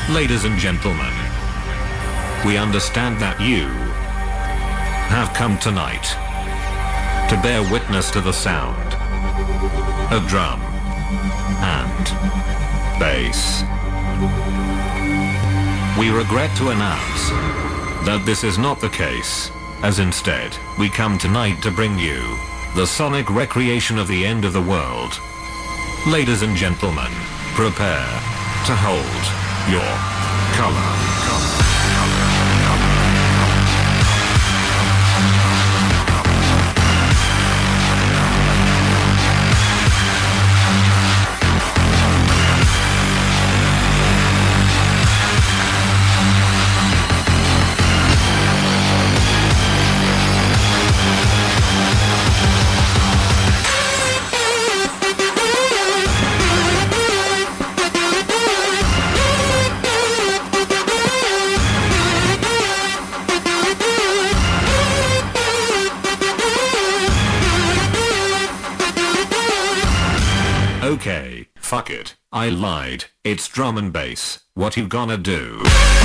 Ladies and gentlemen, we understand that you have come tonight to bear witness to the sound of drum and bass. We regret to announce that this is not the case, as instead, we come tonight to bring you the sonic recreation of the end of the world. Ladies and gentlemen, prepare to hold your color. Okay, fuck it, I lied, it's drum and bass, what you gonna do?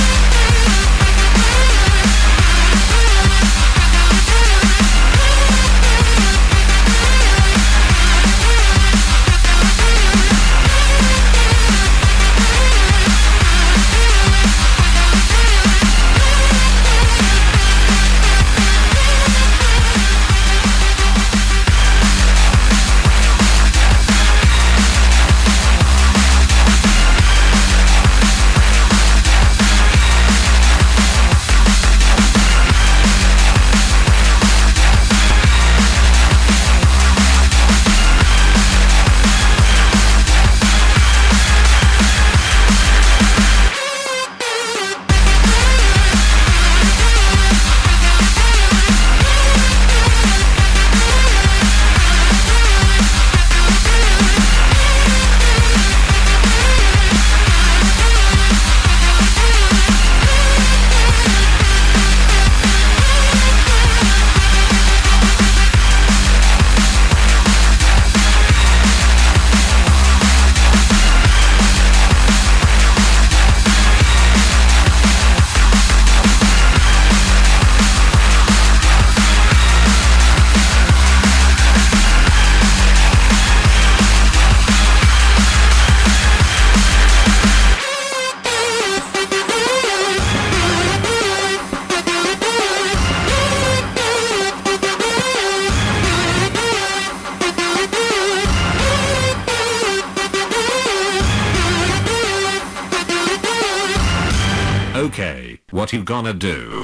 Okay, what you gonna do?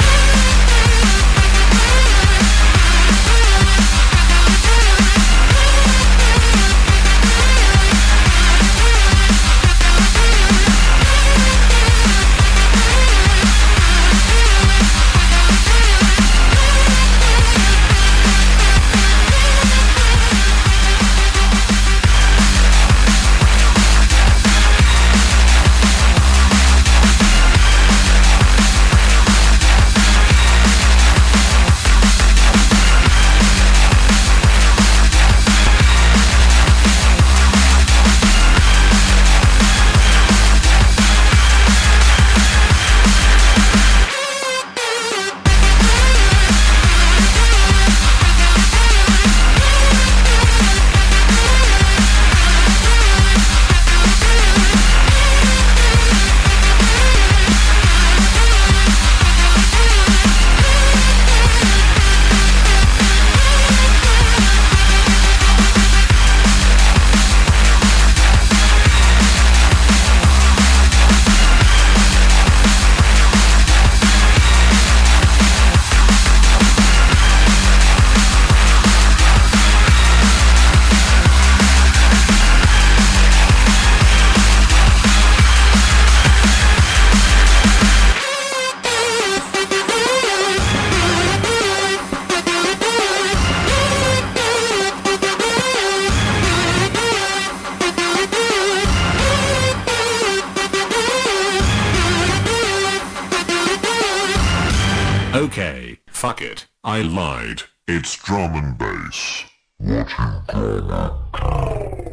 Okay, fuck it, I lied. It's drum and bass. What you gonna do?